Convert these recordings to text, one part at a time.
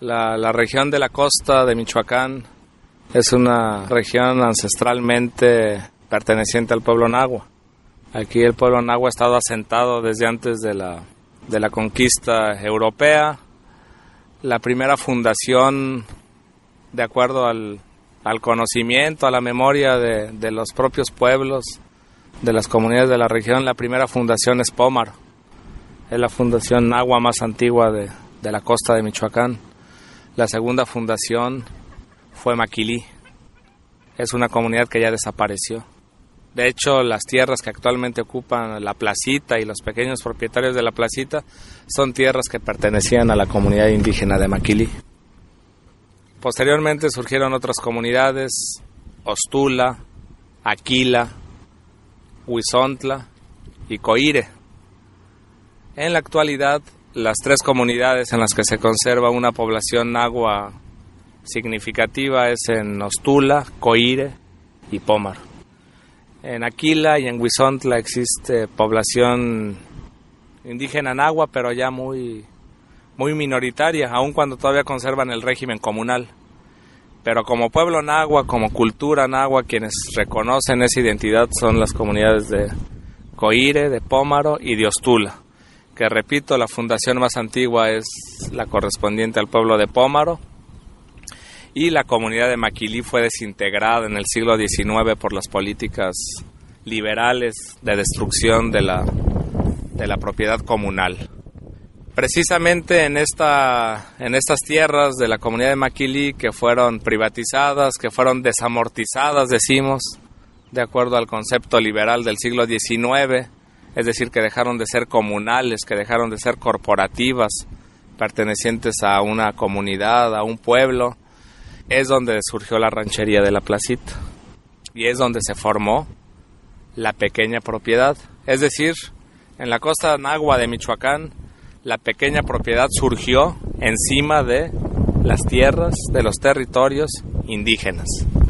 La región de la costa de Michoacán es una región ancestralmente perteneciente al pueblo náhua. Aquí el pueblo náhua ha estado asentado desde antes de la conquista europea. La primera fundación, de acuerdo al conocimiento, a la memoria de los propios pueblos, de las comunidades de la región, la primera fundación es Pómaro. Es la fundación náhua más antigua de la costa de Michoacán. La segunda fundación fue Maquilí. Es una comunidad que ya desapareció. De hecho, las tierras que actualmente ocupan la placita y los pequeños propietarios de la placita son tierras que pertenecían a la comunidad indígena de Maquilí. Posteriormente surgieron otras comunidades: Ostula, Aquila, Huizontla y Coire. En la actualidad, las tres comunidades en las que se conserva una población náhua significativa es en Ostula, Coire y Pómaro. En Aquila y en Huizontla existe población indígena náhua, pero ya muy minoritaria, aun cuando todavía conservan el régimen comunal. Pero como pueblo náhua, como cultura náhua, quienes reconocen esa identidad son las comunidades de Coire, de Pómaro y de Ostula, que, repito, la fundación más antigua es la correspondiente al pueblo de Pómaro, y la comunidad de Maquilí fue desintegrada en el siglo XIX por las políticas liberales de destrucción de la propiedad comunal. Precisamente en estas tierras de la comunidad de Maquilí, que fueron privatizadas, que fueron desamortizadas, decimos, de acuerdo al concepto liberal del siglo XIX, es decir, que dejaron de ser comunales, que dejaron de ser corporativas, pertenecientes a una comunidad, a un pueblo, es donde surgió la ranchería de la placita, y es donde se formó la pequeña propiedad. Es decir, en la costa náhua de Michoacán, la pequeña propiedad surgió encima de las tierras, de los territorios indígenas.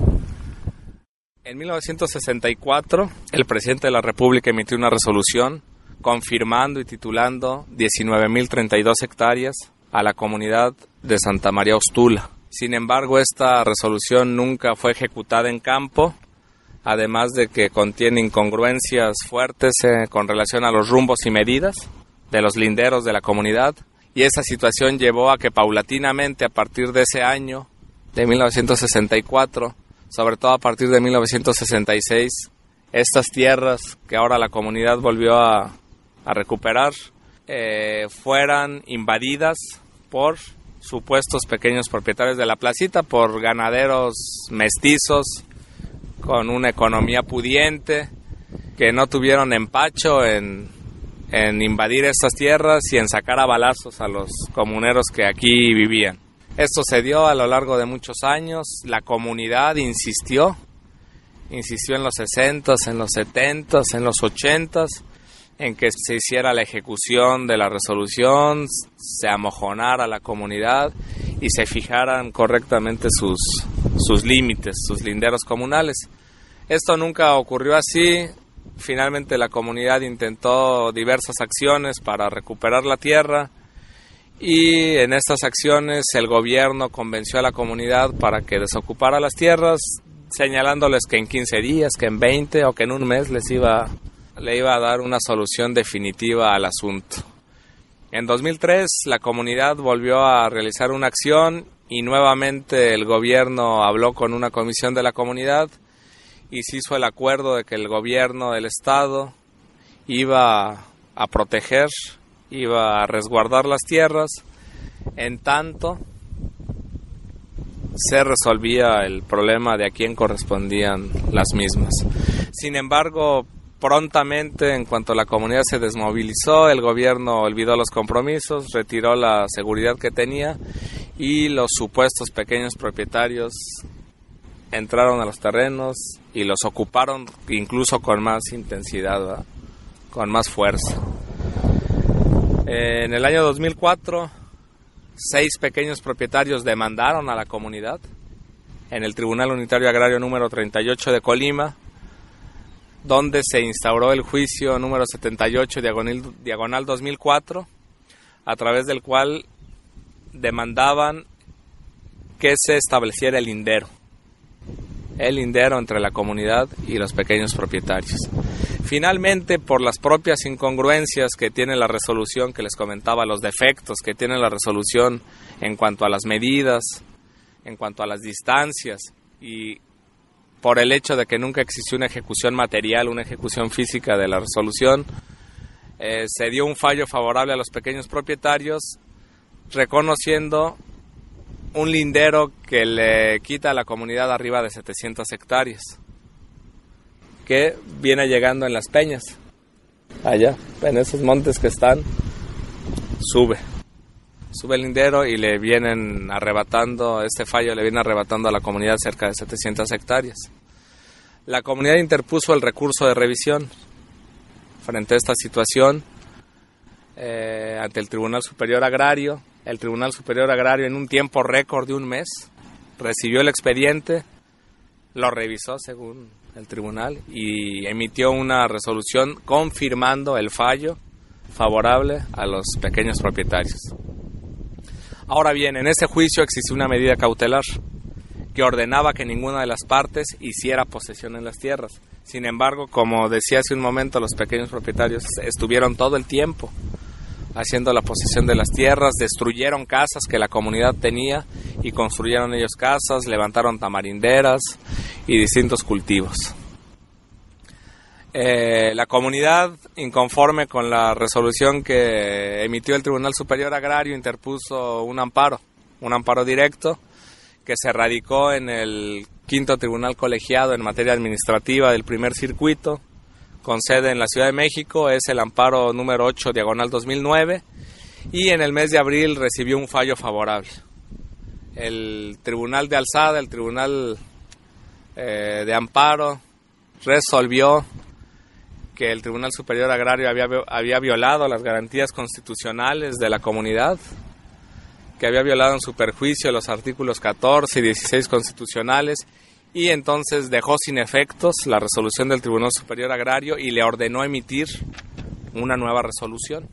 En 1964, el presidente de la República emitió una resolución confirmando y titulando 19.032 hectáreas a la comunidad de Santa María Ostula. Sin embargo, esta resolución nunca fue ejecutada en campo, además de que contiene incongruencias fuertes con relación a los rumbos y medidas de los linderos de la comunidad, y esa situación llevó a que paulatinamente, a partir de ese año, de 1964, sobre todo a partir de 1966, estas tierras que ahora la comunidad volvió a recuperar, fueran invadidas por supuestos pequeños propietarios de la placita, por ganaderos mestizos con una economía pudiente, que no tuvieron empacho en invadir estas tierras y en sacar a balazos a los comuneros que aquí vivían. Esto se dio a lo largo de muchos años. La comunidad insistió en los 60s, en los 70s, en los 80s, en que se hiciera la ejecución de la resolución, se amojonara la comunidad y se fijaran correctamente sus límites, sus linderos comunales. Esto nunca ocurrió así. Finalmente la comunidad intentó diversas acciones para recuperar la tierra, y en estas acciones el gobierno convenció a la comunidad para que desocupara las tierras, señalándoles que en 15 días, que en 20 o que en un mes le iba a dar una solución definitiva al asunto. En 2003 la comunidad volvió a realizar una acción y nuevamente el gobierno habló con una comisión de la comunidad y se hizo el acuerdo de que el gobierno del estado iba a proteger, iba a resguardar las tierras, en tanto se resolvía el problema de a quién correspondían las mismas. Sin embargo, prontamente, en cuanto la comunidad se desmovilizó, el gobierno olvidó los compromisos, retiró la seguridad que tenía, y los supuestos pequeños propietarios entraron a los terrenos y los ocuparon incluso con más intensidad, ¿verdad? Con más fuerza. En el año 2004, 6 pequeños propietarios demandaron a la comunidad en el Tribunal Unitario Agrario número 38 de Colima, donde se instauró el juicio número 78 diagonal 2004, a través del cual demandaban que se estableciera el lindero entre la comunidad y los pequeños propietarios. Finalmente, por las propias incongruencias que tiene la resolución que les comentaba, los defectos que tiene la resolución en cuanto a las medidas, en cuanto a las distancias, y por el hecho de que nunca existió una ejecución material, una ejecución física de la resolución, se dio un fallo favorable a los pequeños propietarios, reconociendo un lindero que le quita a la comunidad arriba de 700 hectáreas, que viene llegando en las peñas, allá, en esos montes que están, sube el lindero y le vienen arrebatando, este fallo le viene arrebatando a la comunidad cerca de 700 hectáreas. La comunidad interpuso el recurso de revisión frente a esta situación ante el Tribunal Superior Agrario. El Tribunal Superior Agrario, en un tiempo récord de un mes, recibió el expediente, lo revisó según el tribunal y emitió una resolución confirmando el fallo favorable a los pequeños propietarios. Ahora bien, en ese juicio existió una medida cautelar que ordenaba que ninguna de las partes hiciera posesión en las tierras. Sin embargo, como decía hace un momento, los pequeños propietarios estuvieron todo el tiempo haciendo la posesión de las tierras, destruyeron casas que la comunidad tenía y construyeron ellos casas, levantaron tamarinderas y distintos cultivos. La comunidad, inconforme con la resolución que emitió el Tribunal Superior Agrario, interpuso un amparo directo que se radicó en el Quinto Tribunal Colegiado en materia administrativa del Primer Circuito, con sede en la Ciudad de México. Es el amparo número 8/2009, y en el mes de abril recibió un fallo favorable. El Tribunal de Alzada, el Tribunal de Amparo, resolvió que el Tribunal Superior Agrario había violado las garantías constitucionales de la comunidad, que había violado en su perjuicio los artículos 14 y 16 constitucionales, y entonces dejó sin efectos la resolución del Tribunal Superior Agrario y le ordenó emitir una nueva resolución.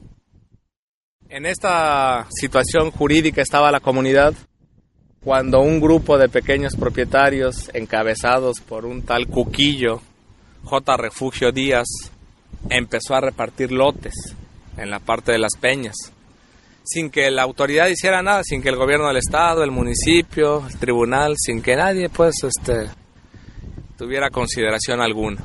En esta situación jurídica estaba la comunidad cuando un grupo de pequeños propietarios, encabezados por un tal Cuquillo, J. Refugio Díaz, empezó a repartir lotes en la parte de las peñas, sin que la autoridad hiciera nada, sin que el gobierno del estado, el municipio, el tribunal, sin que nadie tuviera consideración alguna.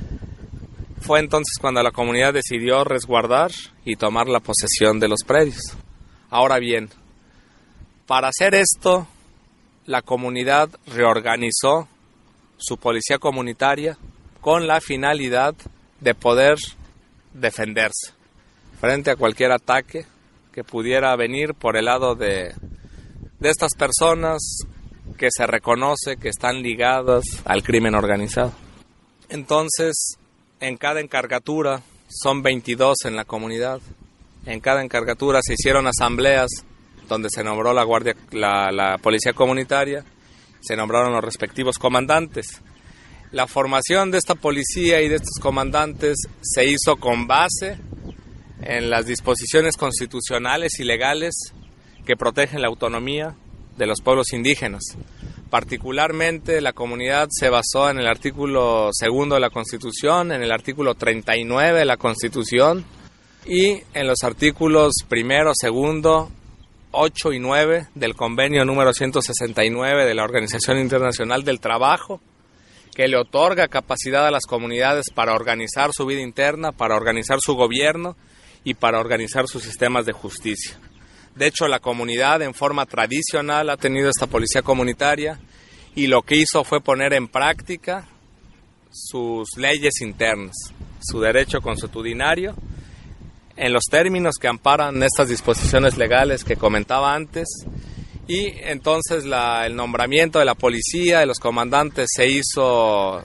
Fue entonces cuando la comunidad decidió resguardar y tomar la posesión de los predios. Ahora bien, para hacer esto, la comunidad reorganizó su policía comunitaria con la finalidad de poder defenderse frente a cualquier ataque que pudiera venir por el lado de estas personas que se reconoce que están ligadas al crimen organizado. Entonces, en cada encargatura, son 22 en la comunidad, en cada encargatura se hicieron asambleas donde se nombró la policía comunitaria, se nombraron los respectivos comandantes. La formación de esta policía y de estos comandantes se hizo con base en las disposiciones constitucionales y legales que protegen la autonomía de los pueblos indígenas. Particularmente, la comunidad se basó en el artículo 2 de la Constitución, en el artículo 39 de la Constitución y en los artículos 1, 2, 8 y 9 del convenio número 169 de la Organización Internacional del Trabajo, que le otorga capacidad a las comunidades para organizar su vida interna, para organizar su gobierno y para organizar sus sistemas de justicia. De hecho, la comunidad en forma tradicional ha tenido esta policía comunitaria y lo que hizo fue poner en práctica sus leyes internas, su derecho consuetudinario, en los términos que amparan estas disposiciones legales que comentaba antes, y entonces el nombramiento de la policía, de los comandantes, se hizo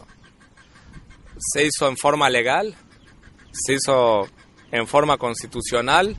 en forma legal, se hizo en forma constitucional.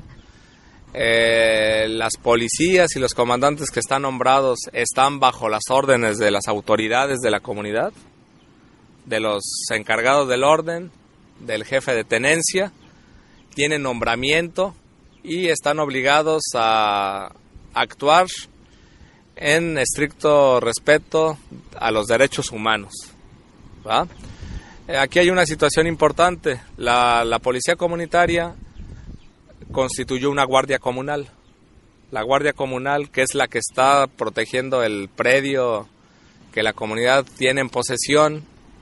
Las policías y los comandantes que están nombrados están bajo las órdenes de las autoridades de la comunidad, de los encargados del orden, del jefe de tenencia, tienen nombramiento y están obligados a actuar en estricto respeto a los derechos humanos, ¿va? Aquí hay una situación importante. La policía comunitaria constituyó una guardia comunal. La guardia comunal, que es la que está protegiendo el predio que la comunidad tiene en posesión,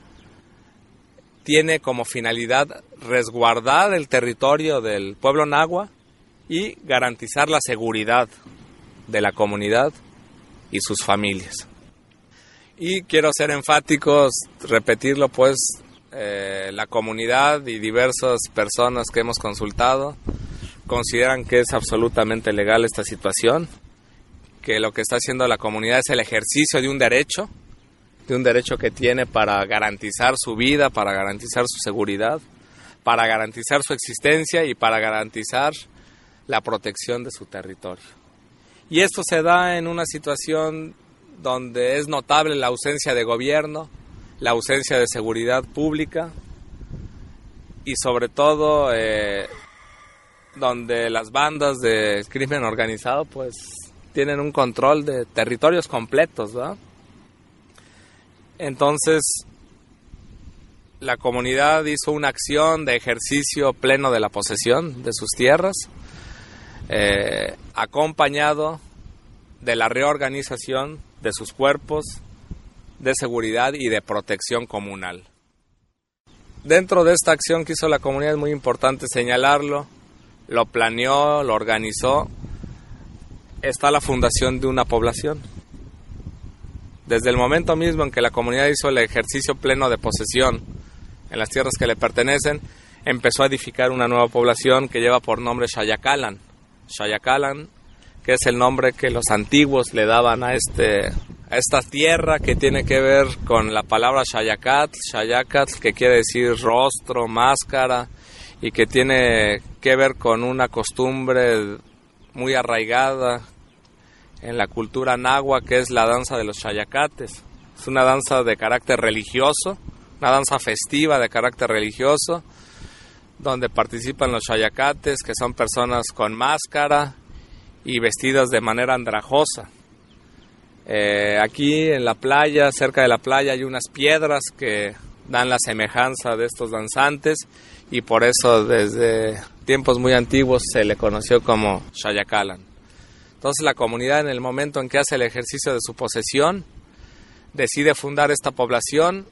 tiene como finalidad resguardar el territorio del pueblo nahua y garantizar la seguridad de la comunidad y sus familias. Y quiero ser enfático, repetirlo, pues la comunidad y diversas personas que hemos consultado consideran que es absolutamente legal esta situación, que lo que está haciendo la comunidad es el ejercicio de un derecho que tiene para garantizar su vida, para garantizar su seguridad, para garantizar su existencia y para garantizar la protección de su territorio. Y esto se da en una situación donde es notable la ausencia de gobierno, la ausencia de seguridad pública y sobre todo donde las bandas de crimen organizado pues tienen un control de territorios completos, ¿verdad? Entonces la comunidad hizo una acción de ejercicio pleno de la posesión de sus tierras, acompañado de la reorganización de sus cuerpos de seguridad y de protección comunal. Dentro de esta acción que hizo la comunidad es muy importante señalarlo, lo planeó, lo organizó, está la fundación de una población. Desde el momento mismo en que la comunidad hizo el ejercicio pleno de posesión en las tierras que le pertenecen, empezó a edificar una nueva población que lleva por nombre Xayacalán. Xayacalán, que es el nombre que los antiguos le daban a esta tierra, que tiene que ver con la palabra Xayacatl, que quiere decir rostro, máscara, y que tiene que ver con una costumbre muy arraigada en la cultura nahua, que es la danza de los Xayacates. Es una danza de carácter religioso, una danza festiva de carácter religioso, donde participan los Xayacates, que son personas con máscara y vestidas de manera andrajosa. Aquí en la playa, cerca de la playa, hay unas piedras que dan la semejanza de estos danzantes y por eso desde tiempos muy antiguos se le conoció como Xayacalán. Entonces la comunidad, en el momento en que hace el ejercicio de su posesión, decide fundar esta población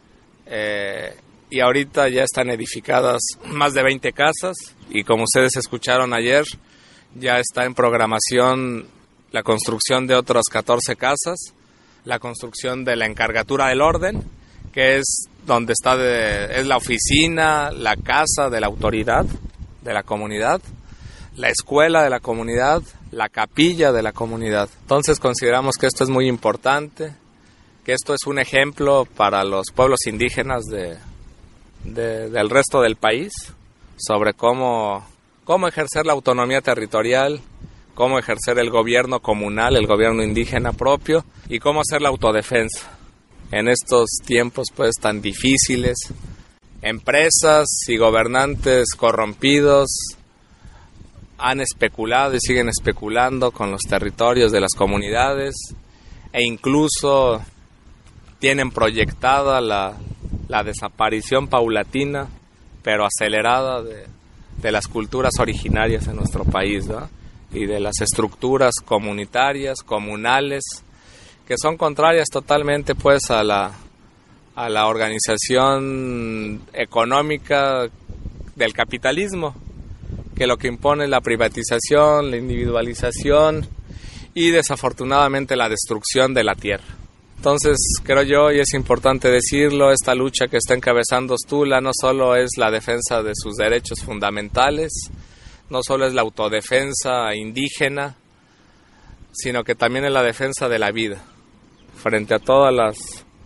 y ahorita ya están edificadas más de 20 casas y como ustedes escucharon ayer, ya está en programación la construcción de otras 14 casas, la construcción de la encargatura del orden, que es donde es la oficina, la casa de la autoridad de la comunidad, la escuela de la comunidad, la capilla de la comunidad. Entonces consideramos que esto es muy importante, que esto es un ejemplo para los pueblos indígenas del resto del país sobre cómo ejercer la autonomía territorial, cómo ejercer el gobierno comunal, el gobierno indígena propio y cómo hacer la autodefensa en estos tiempos pues tan difíciles. Empresas y gobernantes corrompidos han especulado y siguen especulando con los territorios de las comunidades e incluso tienen proyectada la desaparición paulatina pero acelerada de las culturas originarias en nuestro país, ¿no? Y de las estructuras comunitarias, comunales, que son contrarias totalmente pues a la organización económica del capitalismo, que lo que impone es la privatización, la individualización y desafortunadamente la destrucción de la tierra. Entonces, creo yo, y es importante decirlo, esta lucha que está encabezando Ostula no solo es la defensa de sus derechos fundamentales, no solo es la autodefensa indígena, sino que también es la defensa de la vida, frente a todas las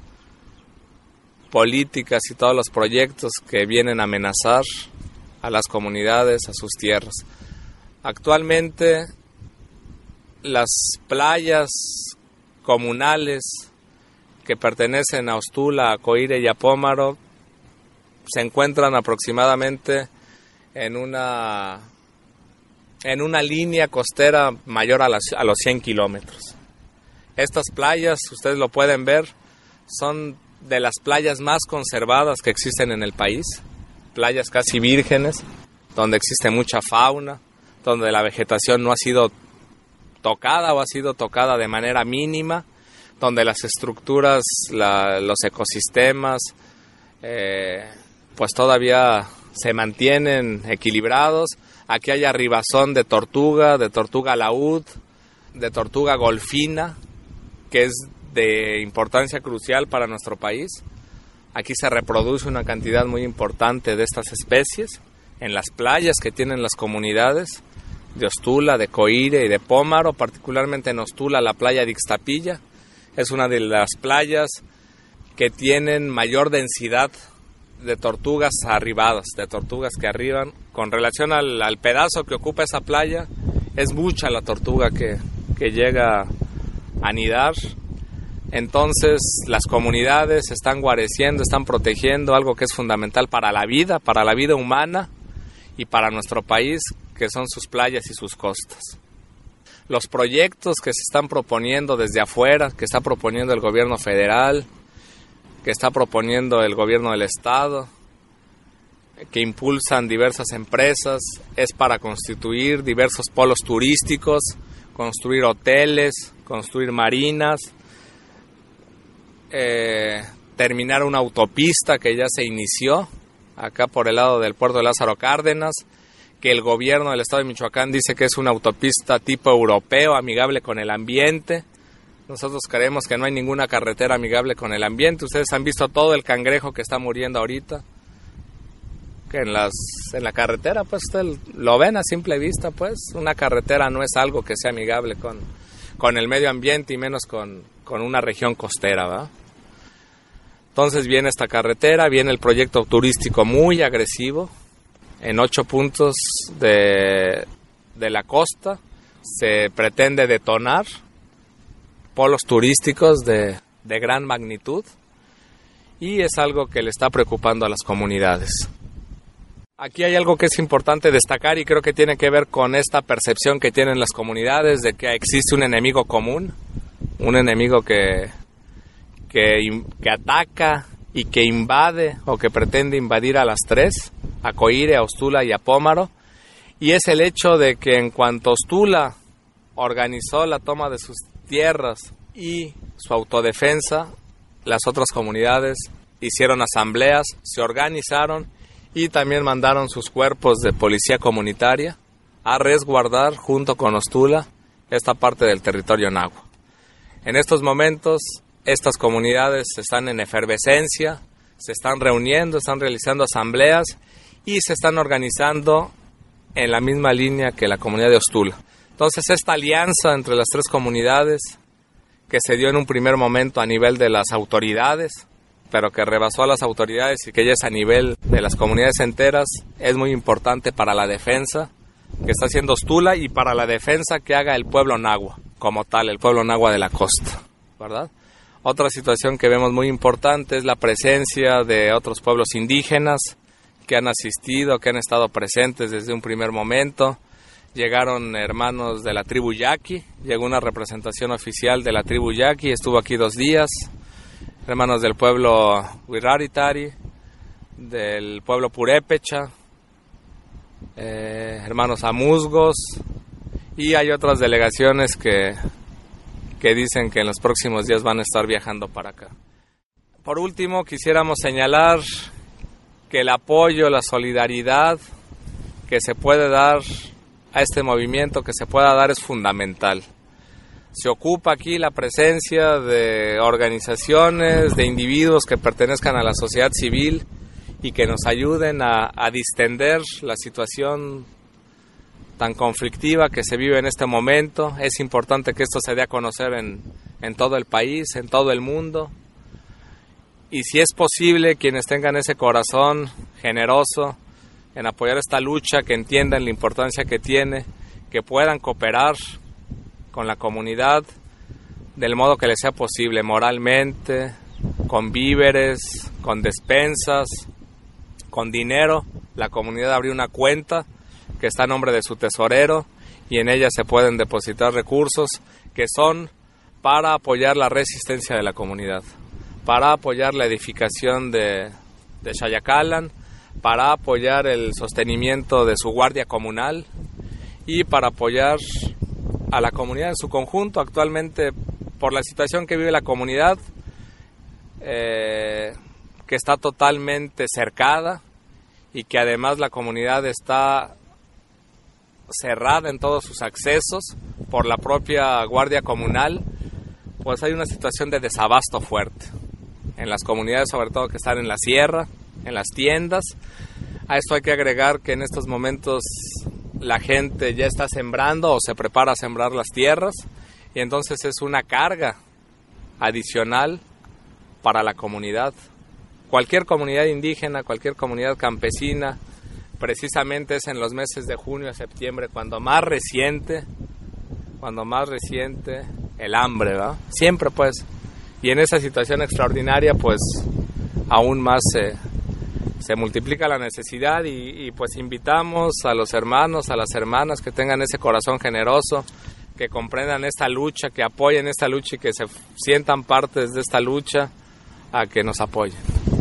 políticas y todos los proyectos que vienen a amenazar a las comunidades, a sus tierras. Actualmente, las playas comunales que pertenecen a Ostula, a Coire y a Pómaro se encuentran aproximadamente en una línea costera mayor a los 100 kilómetros. Estas playas, ustedes lo pueden ver, son de las playas más conservadas que existen en el país, playas casi vírgenes, donde existe mucha fauna, donde la vegetación no ha sido tocada o ha sido tocada de manera mínima, donde las estructuras, los ecosistemas, pues todavía se mantienen equilibrados. Aquí hay arribazón de tortuga laúd, de tortuga golfina, que es de importancia crucial para nuestro país. Aquí se reproduce una cantidad muy importante de estas especies en las playas que tienen las comunidades de Ostula, de Coire y de Pómaro, particularmente en Ostula, la playa de Ixtapilla. Es una de las playas que tienen mayor densidad de tortugas arribadas, de tortugas que arriban. Con relación al pedazo que ocupa esa playa, es mucha la tortuga que llega a anidar. Entonces las comunidades están guareciendo, están protegiendo algo que es fundamental para la vida humana y para nuestro país, que son sus playas y sus costas. Los proyectos que se están proponiendo desde afuera, que está proponiendo el gobierno federal, que está proponiendo el gobierno del estado, que impulsan diversas empresas, es para constituir diversos polos turísticos, construir hoteles, construir marinas, terminar una autopista que ya se inició acá por el lado del puerto de Lázaro Cárdenas, que el gobierno del estado de Michoacán dice que es una autopista tipo europeo, amigable con el ambiente. Nosotros creemos que no hay ninguna carretera amigable con el ambiente. Ustedes han visto todo el cangrejo que está muriendo ahorita, que en la carretera, pues ustedes lo ven a simple vista, pues una carretera no es algo que sea amigable con el medio ambiente y menos con una región costera, ¿verdad? Entonces viene esta carretera, viene el proyecto turístico muy agresivo, en 8 puntos de la costa se pretende detonar polos turísticos de gran magnitud y es algo que le está preocupando a las comunidades. Aquí hay algo que es importante destacar y creo que tiene que ver con esta percepción que tienen las comunidades de que existe un enemigo común, un enemigo que ataca y que invade o que pretende invadir a las tres, a Coire, a Ostula y a Pómaro, y es el hecho de que en cuanto Ostula organizó la toma de sus tierras y su autodefensa, las otras comunidades hicieron asambleas, se organizaron y también mandaron sus cuerpos de policía comunitaria a resguardar junto con Ostula esta parte del territorio náhuatl. En estos momentos estas comunidades están en efervescencia, se están reuniendo, están realizando asambleas y se están organizando en la misma línea que la comunidad de Ostula. Entonces esta alianza entre las tres comunidades, que se dio en un primer momento a nivel de las autoridades, pero que rebasó a las autoridades y que ya es a nivel de las comunidades enteras, es muy importante para la defensa que está haciendo Ostula y para la defensa que haga el pueblo náhuatl, como tal, el pueblo náhuatl de la costa, ¿verdad? Otra situación que vemos muy importante es la presencia de otros pueblos indígenas que han asistido, que han estado presentes desde un primer momento. Llegaron hermanos de la tribu Yaqui, llegó una representación oficial de la tribu Yaqui, estuvo aquí 2 días. Hermanos del pueblo Huiraritari, del pueblo Purépecha, hermanos amuzgos, y hay otras delegaciones que dicen que en los próximos días van a estar viajando para acá. Por último, quisiéramos señalar que el apoyo, la solidaridad que se puede dar a este movimiento, que se pueda dar, es fundamental. Se ocupa aquí la presencia de organizaciones, de individuos que pertenezcan a la sociedad civil y que nos ayuden a distender la situación tan conflictiva que se vive en este momento. Es importante que esto se dé a conocer en todo el país, en todo el mundo. Y si es posible, quienes tengan ese corazón generoso en apoyar esta lucha, que entiendan la importancia que tiene, que puedan cooperar con la comunidad del modo que les sea posible, moralmente, con víveres, con despensas, con dinero. La comunidad abrió una cuenta que está a nombre de su tesorero y en ella se pueden depositar recursos que son para apoyar la resistencia de la comunidad, para apoyar la edificación de Xayacalán, para apoyar el sostenimiento de su guardia comunal y para apoyar a la comunidad en su conjunto. Actualmente, por la situación que vive la comunidad, que está totalmente cercada y que además la comunidad está cerrada en todos sus accesos por la propia guardia comunal, pues hay una situación de desabasto fuerte en las comunidades, sobre todo que están en la sierra, en las tiendas. A esto hay que agregar que en estos momentos la gente ya está sembrando o se prepara a sembrar las tierras y entonces es una carga adicional para la comunidad. Cualquier comunidad indígena, cualquier comunidad campesina, precisamente es en los meses de junio a septiembre cuando más resiente el hambre, ¿verdad? Siempre pues. Y en esa situación extraordinaria pues aún más se multiplica la necesidad y pues invitamos a los hermanos, a las hermanas que tengan ese corazón generoso, que comprendan esta lucha, que apoyen esta lucha y que se sientan partes de esta lucha, a que nos apoyen.